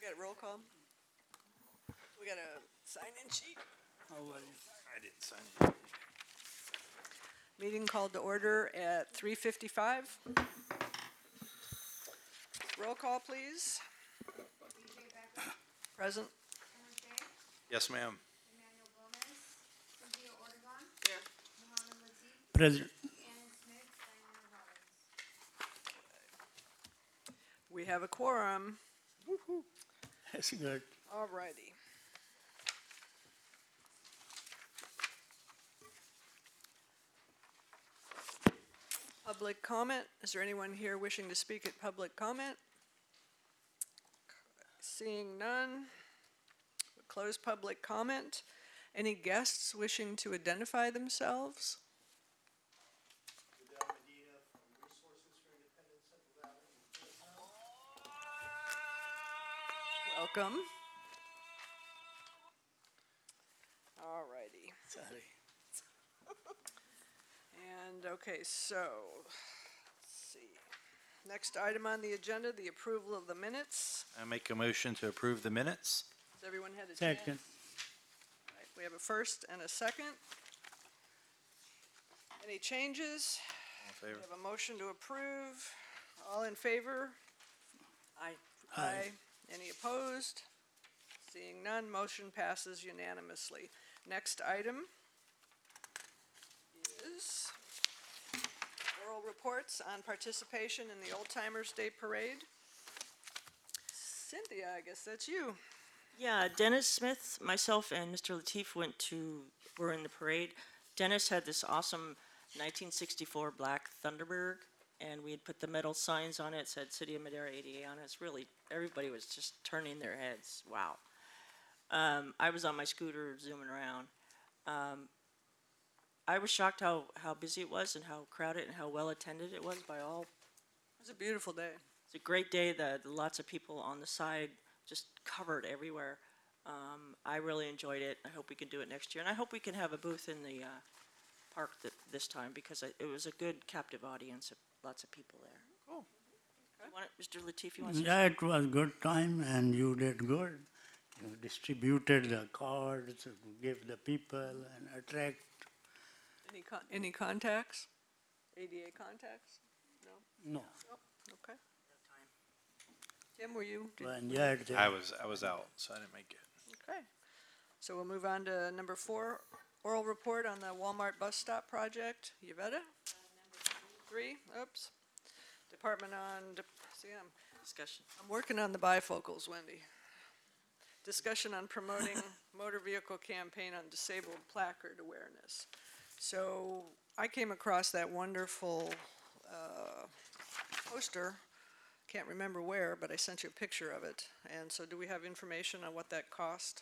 We got a roll call. We got a sign-in sheet. I didn't sign it. Meeting called to order at 3:55. Roll call, please. BJ Becker, Present. Henry Shea, Yes, ma'am. Emmanuel Gomez, Cynthia Ortegon, Here. Muhammad Latif, President. Ann Smith, Diana Robbins. We have a quorum. That's good. All righty. Public comment. Is there anyone here wishing to speak at public comment? Seeing none. We'll close public comment. Any guests wishing to identify themselves? Welcome. All righty. Sorry. And, okay, so, let's see. Next item on the agenda, the approval of the minutes. I make a motion to approve the minutes. Has everyone had a chance? Second. All right, we have a first and a second. Any changes? All in We favor? have a motion to approve. All in favor? Aye. Aye. Any opposed? Seeing none, motion passes unanimously. Next item is oral reports on participation in the Old Timers Day Parade. Cynthia, I guess that's you. Yeah, Dennis Smith, myself, and Mr. Latif were in the parade. Dennis had this awesome 1964 black Thunderbird, and we had put the metal signs on it, said City of Madera 88 on it. It's really, everybody was just turning their heads. Wow. I was on my scooter zooming around. I was shocked how busy it was and how crowded and how well attended it was by all. It was a beautiful day. It's a great day. Lots of people on the side, just covered everywhere. I really enjoyed it. I hope we can do it next year, and I hope we can have a booth in the park this time because it was a good captive audience. Lots of people there. Cool. Mr. Latif, you want to say? Yeah, it was good time and you did good. You distributed the cards, give the people and attract. Any contacts? ADA contacts? No? No. Oh, okay. Tim, were you? And yeah, I was out, so I didn't make it. Okay. So we'll move on to number 4, oral report on the Walmart bus stop project. Yvetta? Three, oops. Department on, see, Discussion. I'm working on the bifocals, Wendy. Discussion on promoting motor vehicle campaign on disabled placard awareness. So I came across that wonderful poster, can't remember where, but I sent you a picture of it. And so do we have information on what that cost?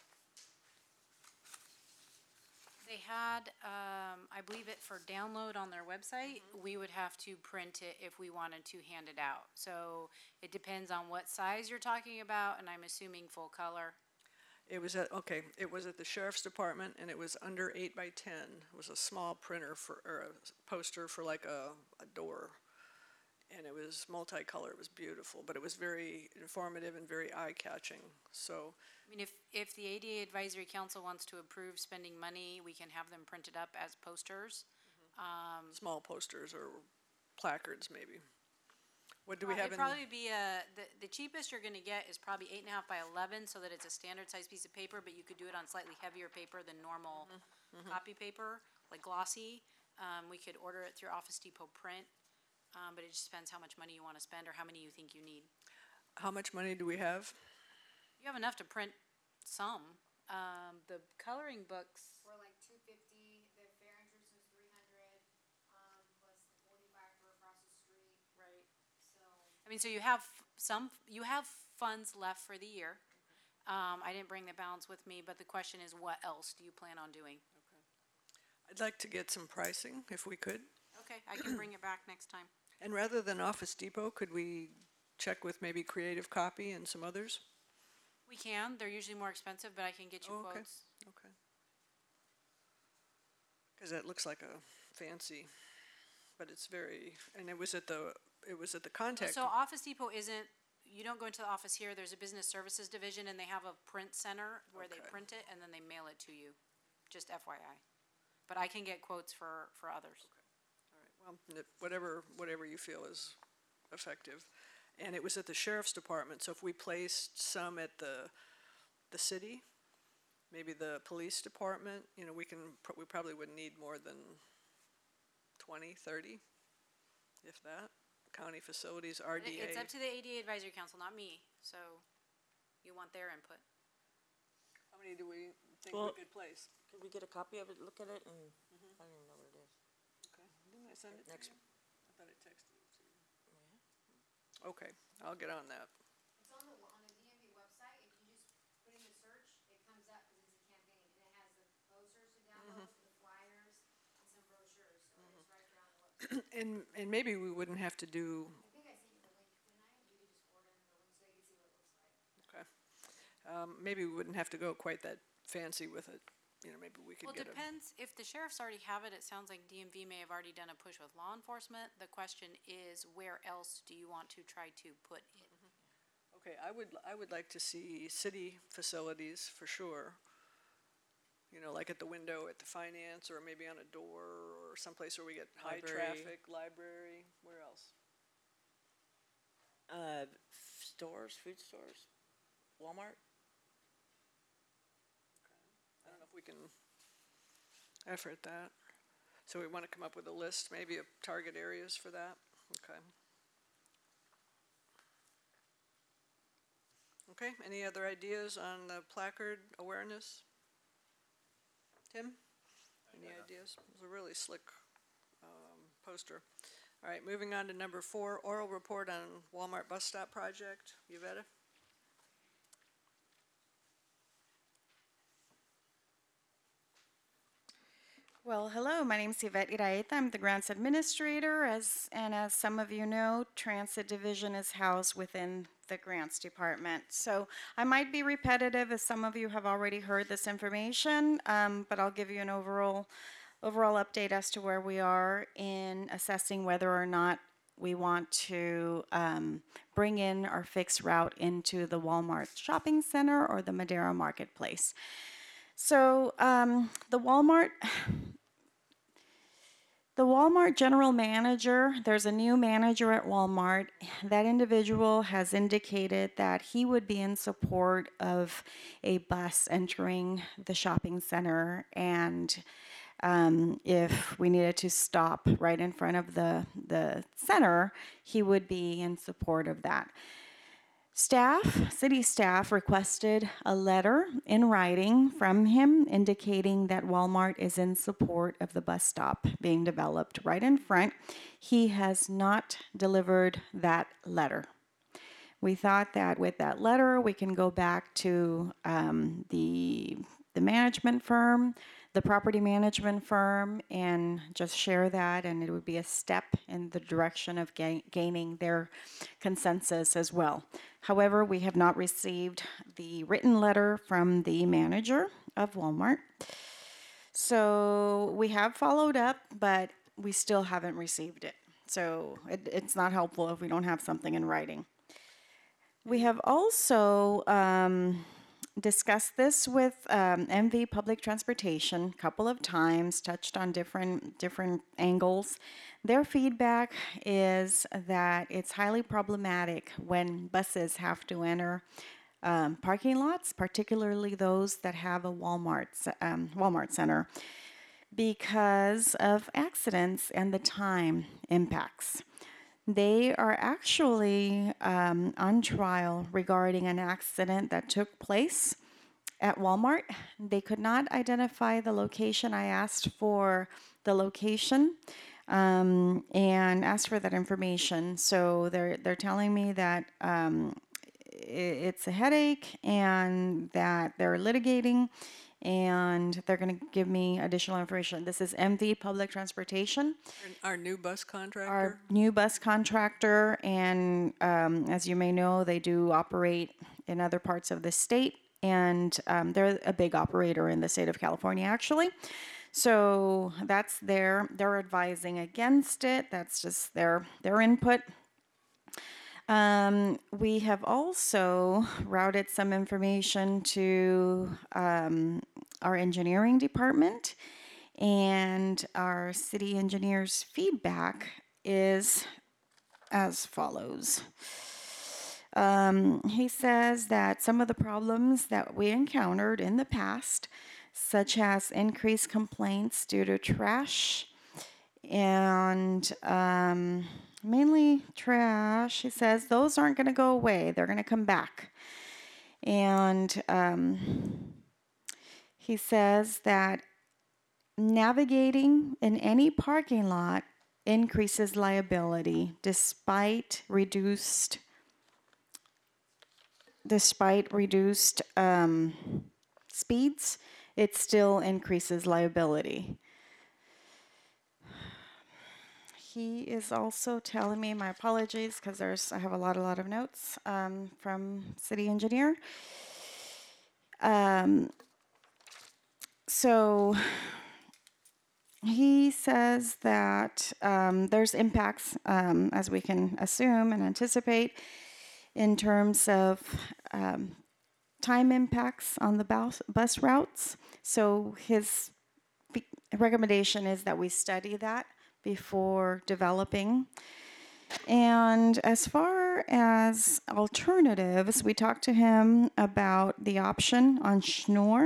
They had, I believe it for download on their website. We would have to print it if we wanted to hand it out. So it depends on what size you're talking about, and I'm assuming full color. It was at the sheriff's department, and it was under 8 by 10. It was a small printer or a poster for like a door. And it was multicolored. It was beautiful, but it was very informative and very eye-catching. So, I mean, if the ADA Advisory Council wants to approve spending money, we can have them printed up as posters. small posters or placards, maybe. What do we have It'd in? probably be the cheapest you're gonna get is probably 8.5 by 11, so that it's a standard size piece of paper, but you could do it on slightly heavier paper than normal copy paper, like glossy. We could order it through Office Depot print, but it just depends how much money you wanna spend or how many you think you need. How much money do we have? You have enough to print some. The coloring books, We're like 250, the fair entrance was 300, plus the 45 for across the street, right? so. I mean, so you have you have funds left for the year. I didn't bring the balance with me, but the question is, what else do you plan on doing? I'd like to get some pricing, if we could. Okay, I can bring it back next time. And rather than Office Depot, could we check with maybe Creative Copy and some others? We can. They're usually more expensive, but I can get you Oh, okay. quotes. Okay. Because that looks like a fancy, but it's very, and it was at the contact. So Office Depot isn't you don't go into the office here, there's a business services division, and they have a print center where they Okay. print it, and then they mail it to you, just FYI. But I can get quotes for others. Well, whatever you feel is effective. And it was at the sheriff's department, so if we placed some at the city, maybe the police department, you know, we probably wouldn't need more than 20, 30, if that. County facilities, RDA. It's up to the ADA Advisory Council, not me, so you want their input. How many do we think Well- we could place? Could we get a copy of it, look at it, and I don't even know where it is. Okay, didn't I send it to Next. you? I thought I texted it to you. Okay, I'll get on that. It's on the DMV website, if you just put in the search, it comes up, cause it's a campaign, and it has the posters to download, the flyers, and some brochures, so it's right there on the website. And maybe we wouldn't have to do, I think I sent you the link, didn't I? You could just forward them the link so you can see what it looks like. maybe we wouldn't have to go quite that fancy with it. You know, maybe we could Well, get a. depends, if the sheriffs already have it, it sounds like DMV may have already done a push with law enforcement. The question is, where else do you want to try to put it? Okay, I would like to see city facilities for sure. You know, like at the window at the finance, or maybe on a door, or someplace where we get high Library. traffic, library, where else? Stores, food stores, Walmart? I don't know if we can effort that. So we want to come up with a list, maybe of target areas for that, okay. Okay, any other ideas on the placard awareness? Tim? Any ideas? It was a really slick, poster. All right, moving on to number 4, oral report on Walmart bus stop project. Yvette? Well, hello, my name is Yvette Iraeta. I'm the grants administrator, as some of you know, Transit Division is housed within the grants department. So I might be repetitive, as some of you have already heard this information, but I'll give you an overall update as to where we are in assessing whether or not we want to bring in our fixed route into the Walmart shopping center or the Madera Marketplace. So the Walmart general manager, there's a new manager at Walmart. That individual has indicated that he would be in support of a bus entering the shopping center, and if we needed to stop right in front of the center, he would be in support of that. City staff requested a letter in writing from him indicating that Walmart is in support of the bus stop being developed right in front. He has not delivered that letter. We thought that with that letter, we can go back to the management firm, the property management firm, and just share that, and it would be a step in the direction of gaining their consensus as well. However, we have not received the written letter from the manager of Walmart. So we have followed up, but we still haven't received it. So it's not helpful if we don't have something in writing. We have also discussed this with MV Public Transportation a couple of times, touched on different angles. Their feedback is that it's highly problematic when buses have to enter parking lots, particularly those that have a Walmart center, because of accidents and the time impacts. They are actually on trial regarding an accident that took place at Walmart. They could not identify the location. I asked for the location and asked for that information. So they're telling me that it's a headache and that they're litigating, and they're going to give me additional information. This is MV Public Transportation, Our new bus contractor? our new bus contractor, and as you may know, they do operate in other parts of the state, and they're a big operator in the state of California, actually. So that's they're advising against it. That's just their input. We have also routed some information to our engineering department, and our city engineer's feedback is as follows. He says that some of the problems that we encountered in the past, such as increased complaints due to trash and mainly trash, he says those aren't going to go away. They're going to come back. And he says that navigating in any parking lot increases liability despite reduced speeds. It still increases liability. He is also telling me, my apologies, because I have a lot of notes from city engineer. So he says that there's impacts, as we can assume and anticipate, in terms of time impacts on the bus routes. So his recommendation is that we study that before developing. And as far as alternatives, we talked to him about the option on Schnorr.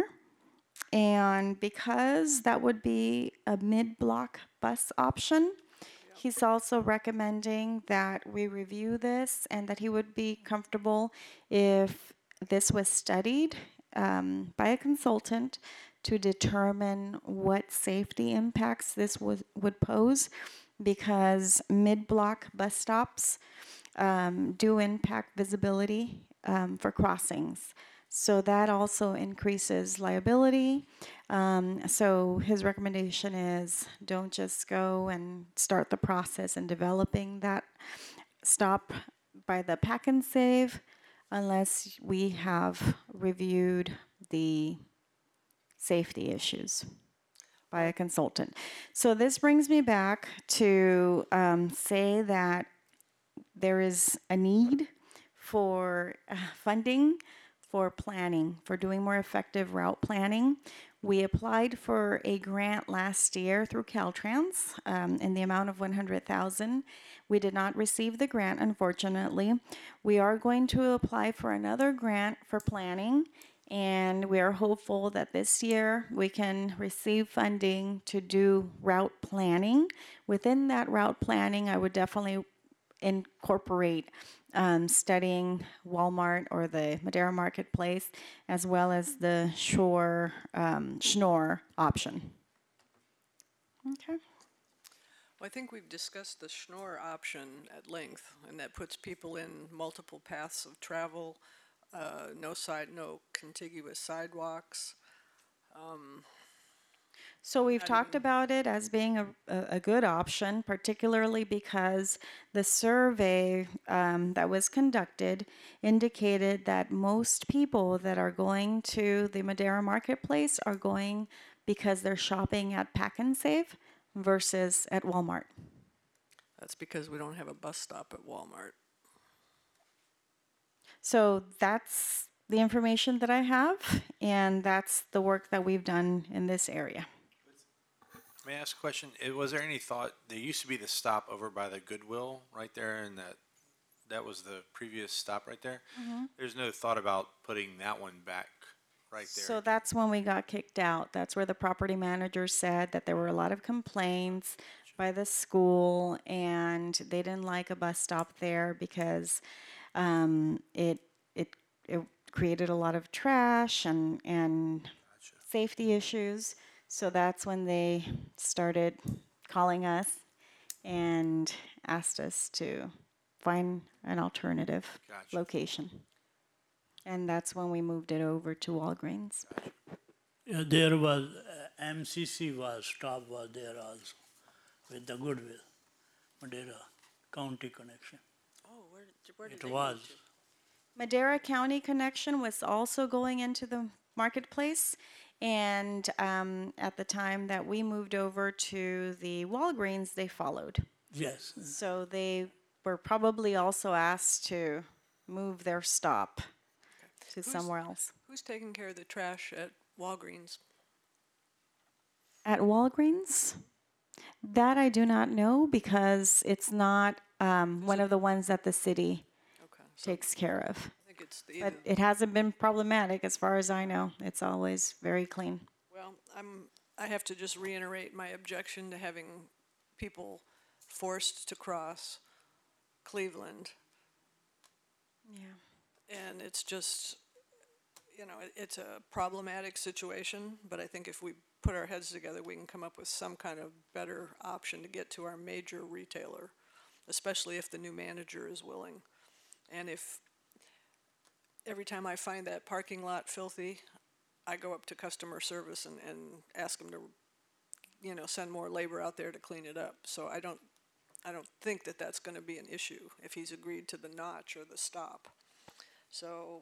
And because that would be a mid-block bus option, he's also recommending that we review this and that he would be comfortable if this was studied by a consultant to determine what safety impacts this would pose, because mid-block bus stops do impact visibility for crossings. So that also increases liability. So his recommendation is don't just go and start the process in developing that stop by the Pack and Save unless we have reviewed the safety issues by a consultant. So this brings me back to say that there is a need for funding for planning, for doing more effective route planning. We applied for a grant last year through Caltrans in the amount of $100,000. We did not receive the grant, unfortunately. We are going to apply for another grant for planning, and we are hopeful that this year we can receive funding to do route planning. Within that route planning, I would definitely incorporate studying Walmart or the Madera Marketplace, as well as the Schnorr option. Okay. Well, I think we've discussed the Schnorr option at length, and that puts people in multiple paths of travel, no contiguous sidewalks. So we've talked about it as being a good option, particularly because the survey that was conducted indicated that most people that are going to the Madera Marketplace are going because they're shopping at Pack and Save versus at Walmart. That's because we don't have a bus stop at Walmart. So that's the information that I have, and that's the work that we've done in this area. May I ask a question? Was there any thought, there used to be the stop over by the Goodwill right there, and that was the previous stop right there? There's no thought about putting that one back right there? So that's when we got kicked out. That's where the property manager said that there were a lot of complaints by the school, and they didn't like a bus stop there because it created a lot of trash and safety issues. So that's when they started calling us and asked us to find an alternative location. And that's when we moved it over to Walgreens. Yeah, there was, MCC stop was there also, with the Goodwill, Madera County connection. Oh, where did It they was. move to? Madera County Connection was also going into the marketplace. And at the time that we moved over to the Walgreens, they followed. Yes. So they were probably also asked to move their stop to somewhere else. Who's taking care of the trash at Walgreens? At Walgreens? That I do not know because it's not one of the ones that the city Okay, so takes care of. I think it's But either, it hasn't been problematic as far as I know. It's always very clean. well, I have to just reiterate my objection to having people forced to cross Cleveland. Yeah. And it's just, it's a problematic situation, but I think if we put our heads together, we can come up with some kind of better option to get to our major retailer, especially if the new manager is willing. And if, every time I find that parking lot filthy, I go up to customer service and ask them to, send more labor out there to clean it up. So I don't think that that's gonna be an issue if he's agreed to the notch or the stop. So,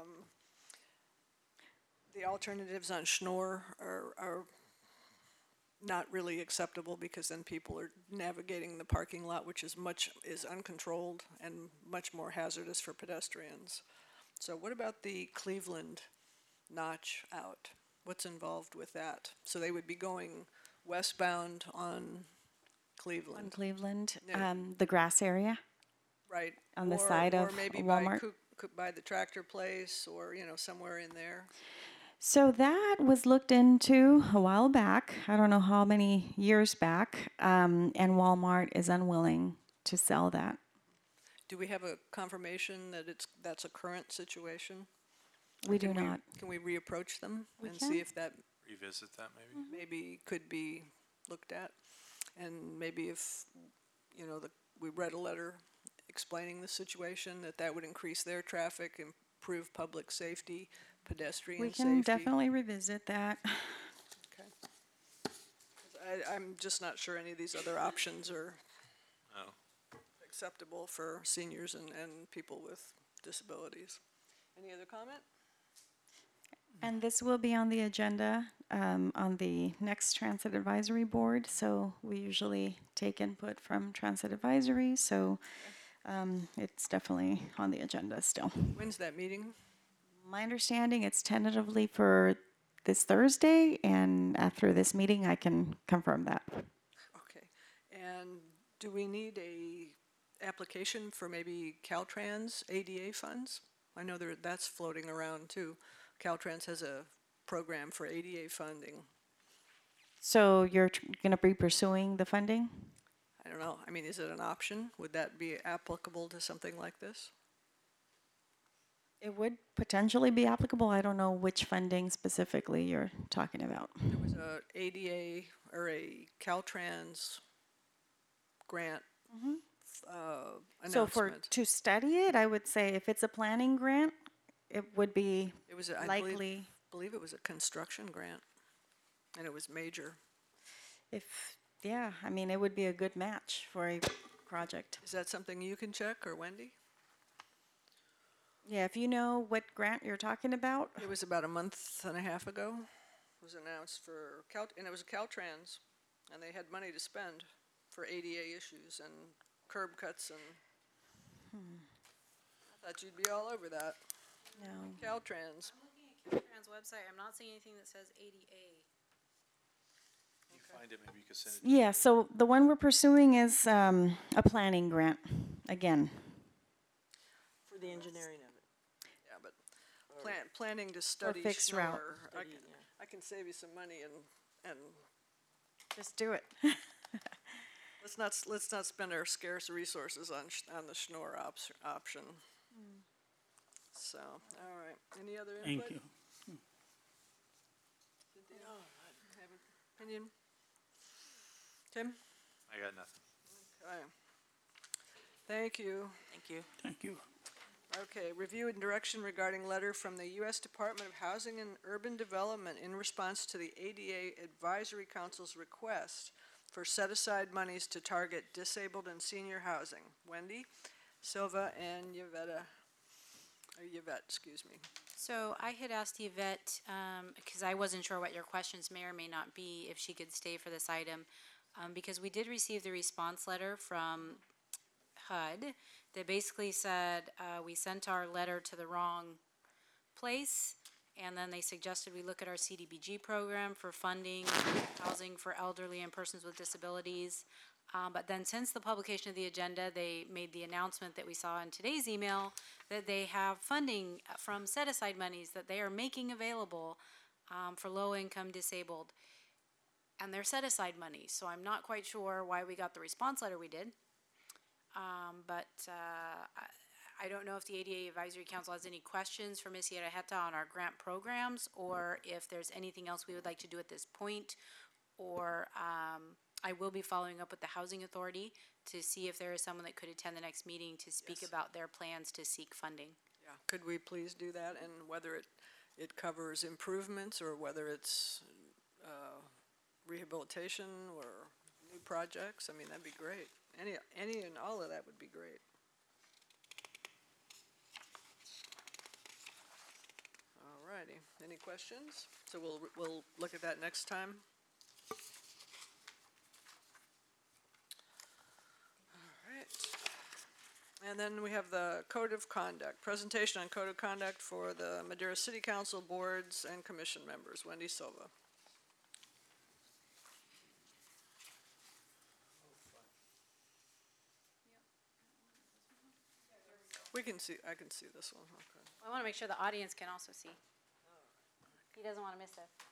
the alternatives on Schnorr are not really acceptable because then people are navigating the parking lot, which is uncontrolled and much more hazardous for pedestrians. So what about the Cleveland notch out? What's involved with that? So they would be going westbound on On Cleveland, Cleveland, Yeah. The grass area. right? On the Or- side or of maybe Walmart? by the tractor place or, somewhere in there. So that was looked into a while back. I don't know how many years back. And Walmart is unwilling to sell that. Do we have a confirmation that that's a current situation? We do Can we- not. Can we reapproach them We and can. see if that Revisit that maybe? maybe could be looked at? And maybe if, we read a letter explaining the situation, that would increase their traffic, improve public safety, pedestrian We safety. can definitely revisit that. Okay. 'Cause I'm just not sure any of these other options are No. acceptable for seniors and people with disabilities. Any other comment? And this will be on the agenda on the next Transit Advisory Board. So we usually take input from Transit Advisory. So it's definitely on the agenda still. When's that meeting? My understanding, it's tentatively for this Thursday, and after this meeting, I can confirm that. Okay. And do we need a application for maybe Caltrans ADA funds? I know that's floating around too. Caltrans has a program for ADA funding. So you're going to be pursuing the funding? I don't know. I mean, is it an option? Would that be applicable to something like this? It would potentially be applicable. I don't know which funding specifically you're talking about. There was a ADA or a Caltrans grant So for announcement. to study it, I would say if it's a planning grant, it would be It was, I likely believe it was a construction grant, and it was major. if, yeah, I mean, it would be a good match for a project. Is that something you can check, or Wendy? Yeah, if you know what grant you're talking about, It was about a month and a half ago. It was announced for and it was Caltrans, and they had money to spend for ADA issues and curb cuts and. I thought you'd be all over that. no. Caltrans. I'm looking at Caltrans website, I'm not seeing anything that says ADA. Can you find it? Maybe you could send it. Yeah, so the one we're pursuing is a planning grant, again. For the engineering of it. Yeah, but planning to study fixed route. Schnorr, Study, yeah. I can save you some money and Just do it. let's not spend our scarce resources on the Schnorr option. So, all right. Any other input? Thank you. Cynthia, have an opinion? Tim? I got nothing. Okay. Thank you. Thank you. Thank you. Okay, review and direction regarding letter from the U.S. Department of Housing and Urban Development in response to the ADA Advisory Council's request for set-aside monies to target disabled and senior housing. Wendy, Silva, and Yvette, excuse me. So I had asked Yvette, because I wasn't sure what your questions may or may not be, if she could stay for this item, because we did receive the response letter from HUD that basically said, we sent our letter to the wrong place, and then they suggested we look at our CDBG program for funding housing for elderly and persons with disabilities. But then since the publication of the agenda, they made the announcement that we saw in today's email that they have funding from set-aside monies that they are making available for low-income disabled. And they're set-aside money, so I'm not quite sure why we got the response letter we did. I don't know if the ADA Advisory Council has any questions for Ms. Yerajeta on our grant programs, or if there's anything else we would like to do at this point, or I will be following up with the Housing Authority to see if there is someone that could attend the next meeting to speak Yes. about their plans to seek funding. Yeah, could we please do that, and whether it covers improvements or whether it's rehabilitation or new projects? I mean, that'd be great. Any and all of that would be great. All righty, any questions? So we'll look at that next time. All right. And then we have the Code of Conduct, presentation on Code of Conduct for the Madera City Council boards and commission members. Wendy Silva. We can see, I can see this one, okay. I want to make sure the audience can also see. He doesn't want to miss this.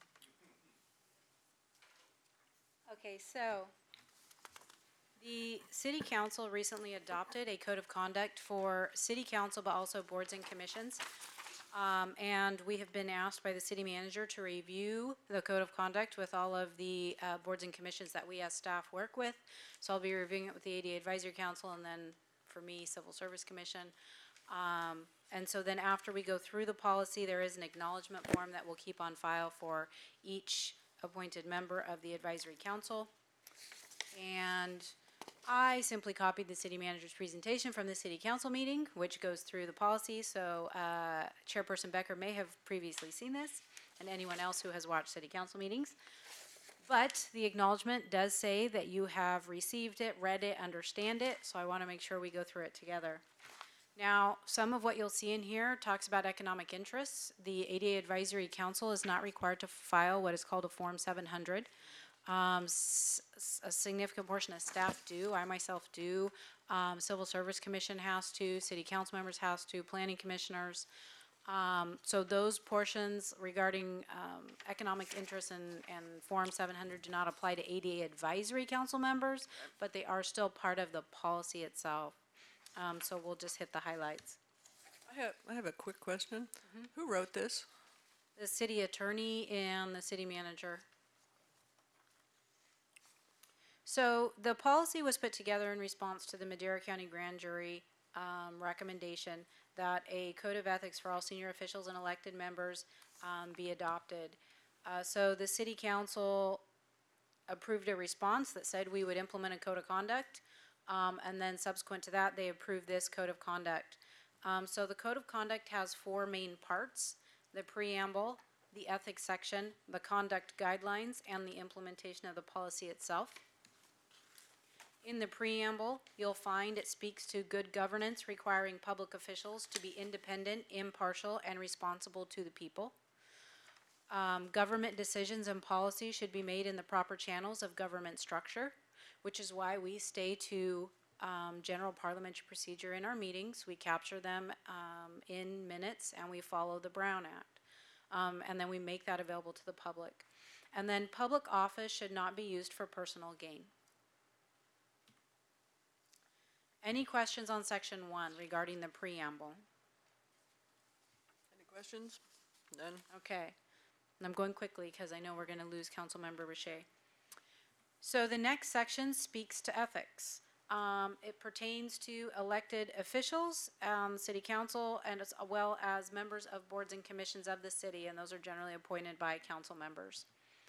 Okay, so the city council recently adopted a code of conduct for city council, but also boards and commissions. And we have been asked by the city manager to review the code of conduct with all of the boards and commissions that we as staff work with. So I'll be reviewing it with the ADA Advisory Council, and then for me, Civil Service Commission. And so then after we go through the policy, there is an acknowledgement form that we'll keep on file for each appointed member of the advisory council. And I simply copied the city manager's presentation from the city council meeting, which goes through the policy. So Chairperson Becker may have previously seen this, and anyone else who has watched city council meetings. But the acknowledgement does say that you have received it, read it, understand it, so I want to make sure we go through it together. Now, some of what you'll see in here talks about economic interests. The ADA Advisory Council is not required to file what is called a Form 700. A significant portion of staff do, I myself do, Civil Service Commission has to, city council members has to, planning commissioners. So those portions regarding economic interests and Form 700 do not apply to ADA Advisory Council members, but they are still part of the policy itself. So we'll just hit the highlights. I have a quick question. Who wrote this? The city attorney and the city manager. So the policy was put together in response to the Madera County Grand Jury recommendation that a code of ethics for all senior officials and elected members be adopted. So the city council approved a response that said we would implement a code of conduct, and then subsequent to that, they approved this code of conduct. So the code of conduct has four main parts: the preamble, the ethics section, the conduct guidelines, and the implementation of the policy itself. In the preamble, you'll find it speaks to good governance requiring public officials to be independent, impartial, and responsible to the people. Government decisions and policy should be made in the proper channels of government structure, which is why we stay to general parliamentary procedure in our meetings. We capture them in minutes, and we follow the Brown Act. And then we make that available to the public. And then public office should not be used for personal gain. Any questions on section 1 regarding the preamble? Any questions? None? Okay. And I'm going quickly because I know we're going to lose Councilmember Richer. So the next section speaks to ethics. It pertains to elected officials, city council, and as well as members of boards and commissions of the city, and those are generally appointed by council members.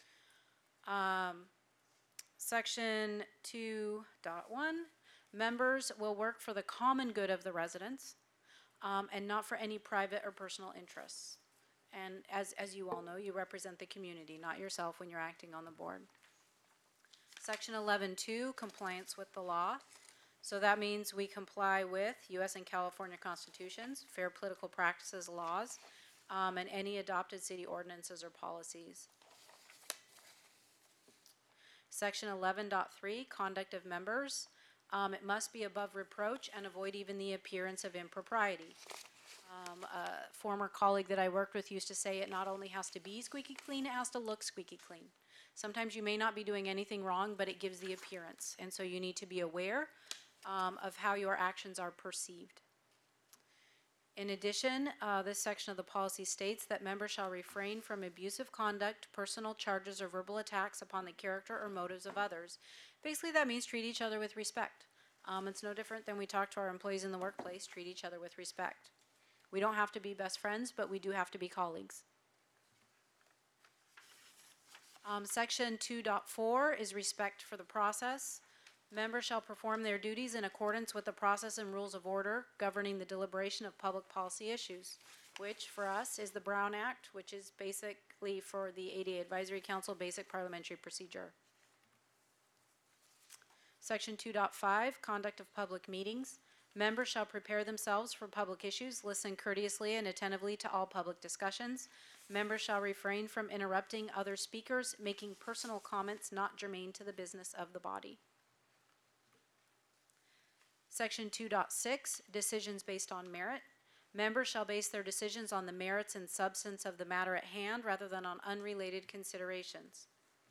Section 2.1, members will work for the common good of the residents, and not for any private or personal interests. And as you all know, you represent the community, not yourself when you're acting on the board. Section 11.2, compliance with the law. So that means we comply with US and California constitutions, fair political practices laws, and any adopted city ordinances or policies. Section 11.3, conduct of members. It must be above reproach and avoid even the appearance of impropriety. A former colleague that I worked with used to say it not only has to be squeaky clean, it has to look squeaky clean. Sometimes you may not be doing anything wrong, but it gives the appearance. And so you need to be aware of how your actions are perceived. In addition, this section of the policy states that members shall refrain from abusive conduct, personal charges, or verbal attacks upon the character or motives of others. Basically, that means treat each other with respect. It's no different than we talk to our employees in the workplace, treat each other with respect. We don't have to be best friends, but we do have to be colleagues. Section 2.4 is respect for the process. Members shall perform their duties in accordance with the process and rules of order governing the deliberation of public policy issues, which for us is the Brown Act, which is basically for the ADA Advisory Council Basic Parliamentary Procedure. Section 2.5, conduct of public meetings. Members shall prepare themselves for public issues, listen courteously and attentively to all public discussions. Members shall refrain from interrupting other speakers, making personal comments not germane to the business of the body. Section 2.6, decisions based on merit. Members shall base their decisions on the merits and substance of the matter at hand rather than on unrelated considerations.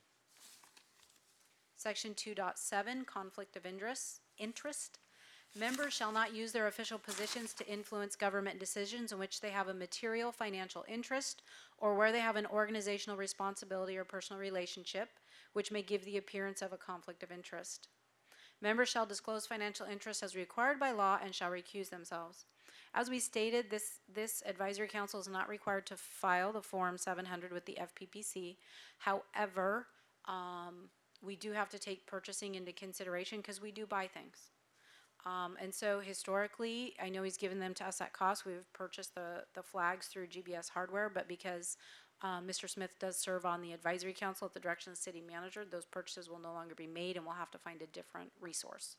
Section 2.7, conflict of interest. Members shall not use their official positions to influence government decisions in which they have a material financial interest or where they have an organizational responsibility or personal relationship, which may give the appearance of a conflict of interest. Members shall disclose financial interests as required by law and shall recuse themselves. As we stated, this advisory council is not required to file the Form 700 with the FPPC. However, we do have to take purchasing into consideration because we do buy things. And so historically, I know he's given them to us at cost. We've purchased the flags through GBS Hardware, but because Mr. Smith does serve on the advisory council at the direction of the city manager, those purchases will no longer be made and we'll have to find a different resource.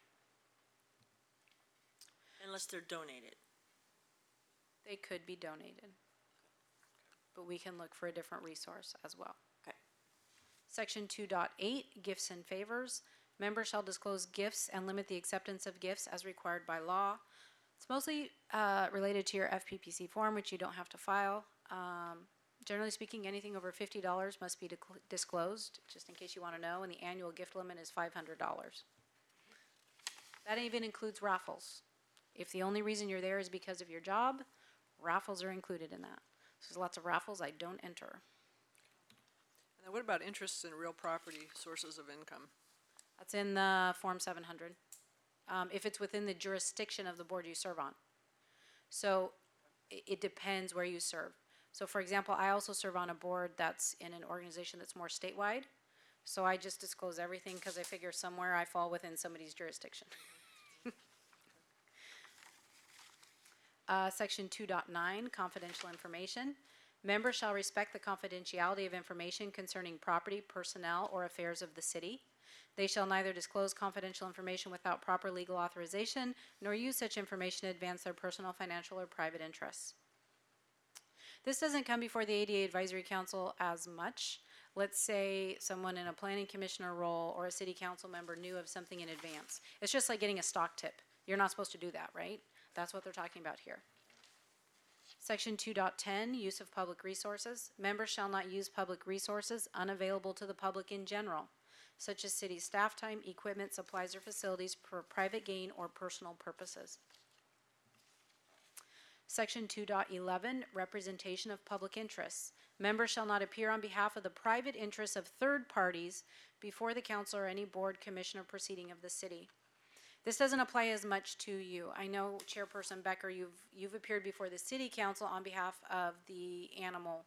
Unless they're donated. They could be donated, but we can look for a different resource as well. Okay. Section 2.8, gifts and favors. Members shall disclose gifts and limit the acceptance of gifts as required by law. It's mostly related to your FPPC form, which you don't have to file. Generally speaking, anything over $50 must be disclosed, just in case you want to know, and the annual gift limit is $500. That even includes raffles. If the only reason you're there is because of your job, raffles are included in that. So there's lots of raffles I don't enter. And then what about interests in real property, sources of income? That's in the Form 700. If it's within the jurisdiction of the board you serve on. So it depends where you serve. So for example, I also serve on a board that's in an organization that's more statewide. So I just disclose everything because I figure somewhere I fall within somebody's jurisdiction. Section 2.9, confidential information. Members shall respect the confidentiality of information concerning property, personnel, or affairs of the city. They shall neither disclose confidential information without proper legal authorization, nor use such information to advance their personal, financial, or private interests. This doesn't come before the ADA Advisory Council as much. Let's say someone in a planning commissioner role or a city council member knew of something in advance. It's just like getting a stock tip. You're not supposed to do that, right? That's what they're talking about here. Section 2.10, use of public resources. Members shall not use public resources unavailable to the public in general, such as city staff time, equipment, supplies, or facilities for private gain or personal purposes. Section 2.11, representation of public interests. Members shall not appear on behalf of the private interests of third parties before the council or any board, commission, or proceeding of the city. This doesn't apply as much to you. I know, Chairperson Becker, you've appeared before the city council on behalf of the animal,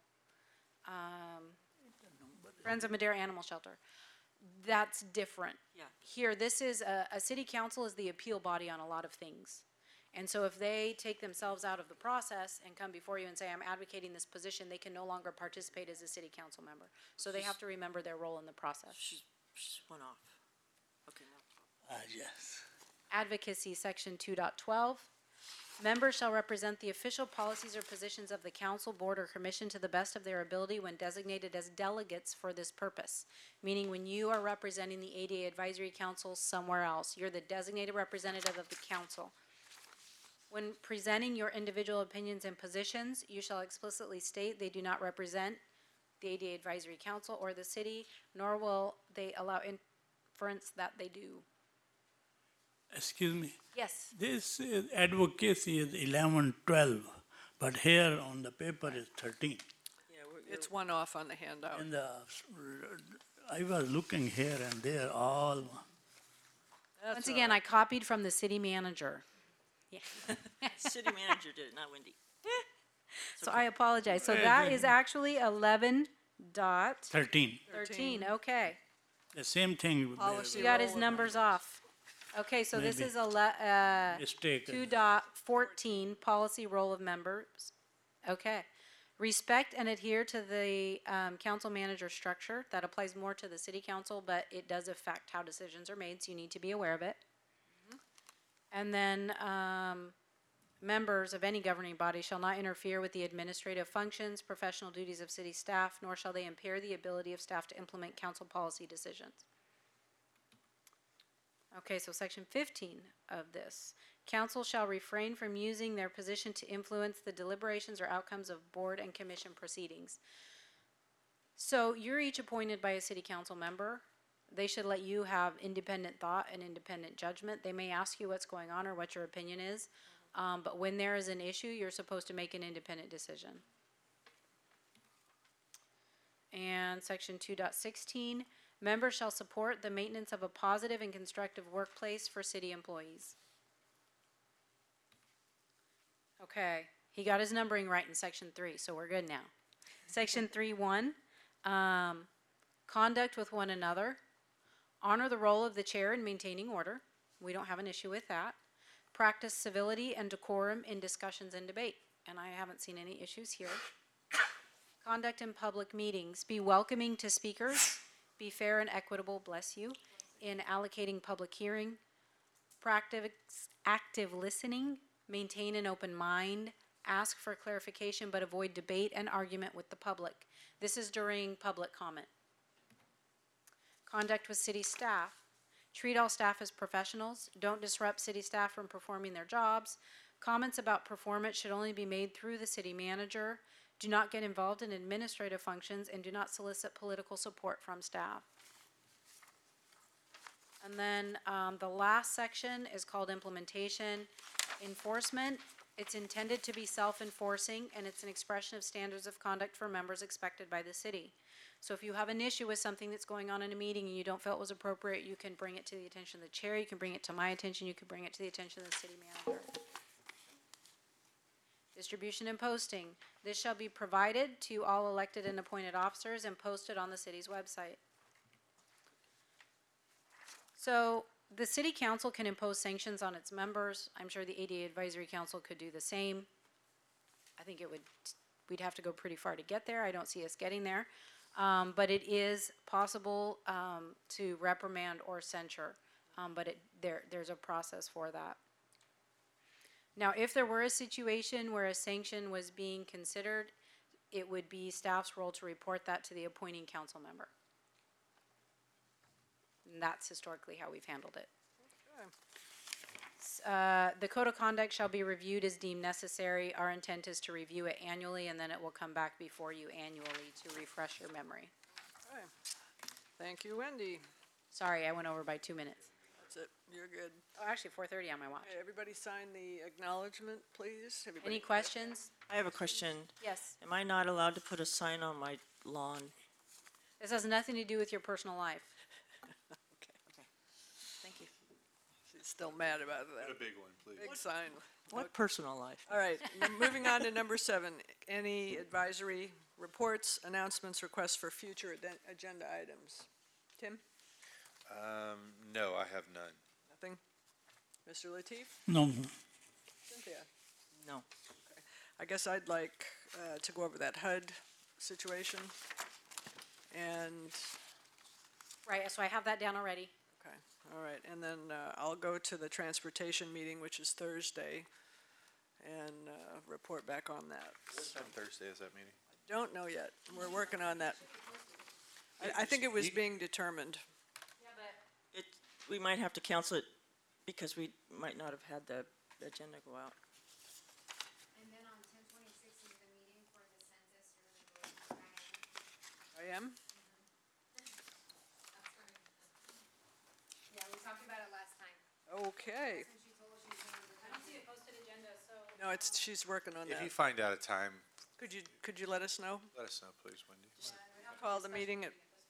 Friends of Madera Animal Shelter. That's different. Yeah. Here, this is a city council is the appeal body on a lot of things. And so if they take themselves out of the process and come before you and say, I'm advocating this position, they can no longer participate as a city council member. So they have to remember their role in the process. She's one off. Okay, no. Yes. Advocacy, section 2.12. Members shall represent the official policies or positions of the council, board, or commission to the best of their ability when designated as delegates for this purpose. Meaning when you are representing the ADA Advisory Council somewhere else, you're the designated representative of the council. When presenting your individual opinions and positions, you shall explicitly state they do not represent the ADA Advisory Council or the city, nor will they allow inference that they do. Excuse me. Yes, This advocacy is 11, 12, but here on the paper is 13. It's one off on the handout. And I was looking here and there, all, once again, I copied from the city manager. Yeah. City manager did it, not Wendy. So I apologize. So that is actually 11.13, 13. okay. The same thing. Policy. You got his numbers off. Okay, so this Maybe. is Mistake. 2.14, policy role of members. Okay. Respect and adhere to the council manager structure. That applies more to the city council, but it does affect how decisions are made, so you need to be aware of it. And then members of any governing body shall not interfere with the administrative functions, professional duties of city staff, nor shall they impair the ability of staff to implement council policy decisions. Okay, so section 15 of this. Council shall refrain from using their position to influence the deliberations or outcomes of board and commission proceedings. So you're each appointed by a city council member. They should let you have independent thought and independent judgment. They may ask you what's going on or what your opinion is, but when there is an issue, you're supposed to make an independent decision. And section 2.16, members shall support the maintenance of a positive and constructive workplace for city employees. Okay, he got his numbering right in section 3, so we're good now. Section 3.1, conduct with one another. Honor the role of the chair in maintaining order. We don't have an issue with that. Practice civility and decorum in discussions and debate. And I haven't seen any issues here. Conduct in public meetings. Be welcoming to speakers. Be fair and equitable, bless you, in allocating public hearing. Practice active listening. Maintain an open mind. Ask for clarification, but avoid debate and argument with the public. This is during public comment. Conduct with city staff. Treat all staff as professionals. Don't disrupt city staff from performing their jobs. Comments about performance should only be made through the city manager. Do not get involved in administrative functions and do not solicit political support from staff. And then the last section is called implementation. Enforcement, it's intended to be self-enforcing and it's an expression of standards of conduct for members expected by the city. So if you have an issue with something that's going on in a meeting and you don't feel it was appropriate, you can bring it to the attention of the chair, you can bring it to my attention, you can bring it to the attention of the city manager. Distribution and posting. This shall be provided to all elected and appointed officers and posted on the city's website. So the city council can impose sanctions on its members. I'm sure the ADA Advisory Council could do the same. I think we'd have to go pretty far to get there. I don't see us getting there. But it is possible to reprimand or censure, but there's a process for that. Now, if there were a situation where a sanction was being considered, it would be staff's role to report that to the appointing council member. And that's historically how we've handled it. The code of conduct shall be reviewed as deemed necessary. Our intent is to review it annually, and then it will come back before you annually to refresh your memory. Okay. Thank you, Wendy. Sorry, I went over by 2 minutes. That's it. You're good. Oh, actually, 4:30 on my watch. Okay, everybody sign the acknowledgement, please. Everybody. Any questions? I have a question. Yes. Am I not allowed to put a sign on my lawn? This has nothing to do with your personal life. Thank you. She's still mad about that. A big one, please. Big sign. What personal life? All right, moving on to number 7. Any advisory reports, announcements, requests for future agenda items? Tim? No, I have none. Nothing? Mr. Lateef? No, Cynthia? No. I guess I'd like to go over that HUD situation. And, Right, so I have that down already. okay, All right, and then I'll go to the transportation meeting, which is Thursday, and report back on that. What time Thursday is that meeting? Don't know yet. We're working on that. I think it was being determined. It, we might have to cancel it because we might not have had the agenda go out. And then on 10/26 is the meeting for the census, you're gonna go to Diane. I am? Yeah, we talked about it last time, Okay. and she told us she was going to. I don't see a posted agenda, so. No, she's working on If you that. find out a time, Could you let us know? let us know, please, Wendy. Call the meeting at,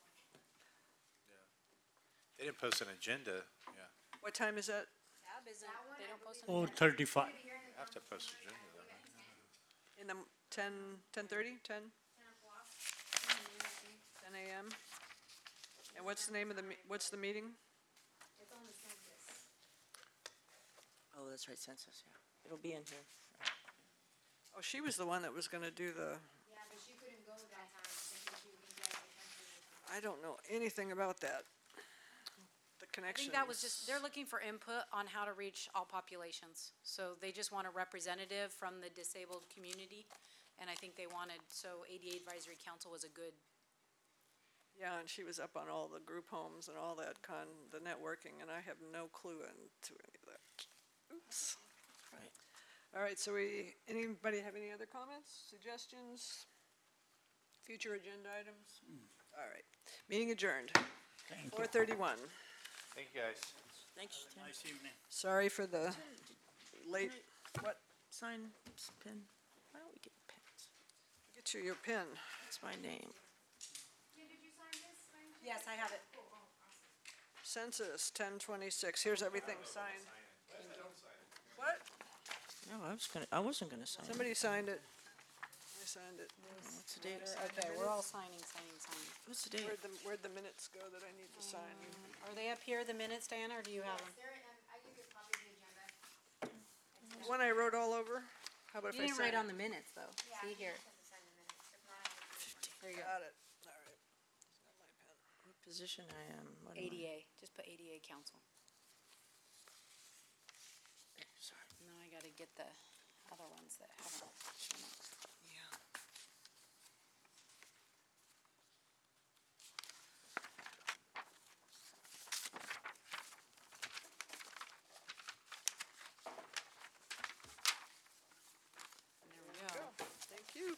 They didn't post an agenda, yeah. what time is that? Tab isn't, they don't post an 4:35. They have to post an agenda though, right? In the 10:30, 10 10 o'clock. a.m.? And what's the name of what's the meeting? It's on the census. Oh, that's right, census, yeah. It'll be in here. Oh, she was the one that was gonna do the, Yeah, but she couldn't go that time, because she was in the country. I don't know anything about that. The I connection. think that was just, they're looking for input on how to reach all populations. So they just want a representative from the disabled community. And I think they wanted, so ADA Advisory Council was a good, Yeah, and she was up on all the group homes and all that the networking, and I have no clue into any of that. Oops. Right. All right, so anybody have any other comments, suggestions? Future agenda items? All right, meeting adjourned, Thank you. 4:31. Thank you, guys. Thanks, Tim. Nice evening. Sorry for the late, what, Sign, pen. Why don't we get pens? get you your pen. That's my name. Did you sign this? yes, I have it. Census, 1026, here's everything signed. What? No, I wasn't gonna sign it. Somebody signed it. I signed it. What's the date? Okay, we're all signing. What's the date? Where'd the minutes go that I need to sign? Are they up here, the minutes, Diana, or do you have them? There, I give you a copy of the agenda. The one I wrote all over? How about if You I didn't sign write it? on the minutes, though. Yeah, See you here. just have to sign the minutes, if not, I will do this one. Here you go. Got it, all right. It's not my pen. What position I am? What am I? ADA, just put ADA Council. Sorry. Now I gotta get the other ones that haven't shown up. Yeah. There we go. Thank you.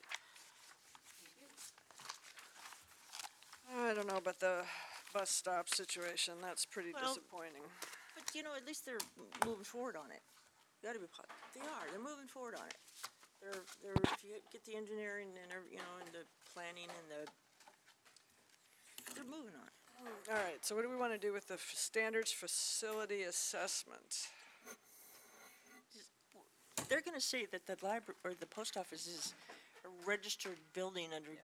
I don't know about the bus stop situation, that's pretty Well- disappointing. But, you know, at least they're moving forward on it. Gotta be, they're moving forward on it. They're, if you get the engineering and, you know, and the planning and they're moving on it. All right, so what do we want to do with the standards facility assessment? They're gonna say that the library, or the post office is a registered building under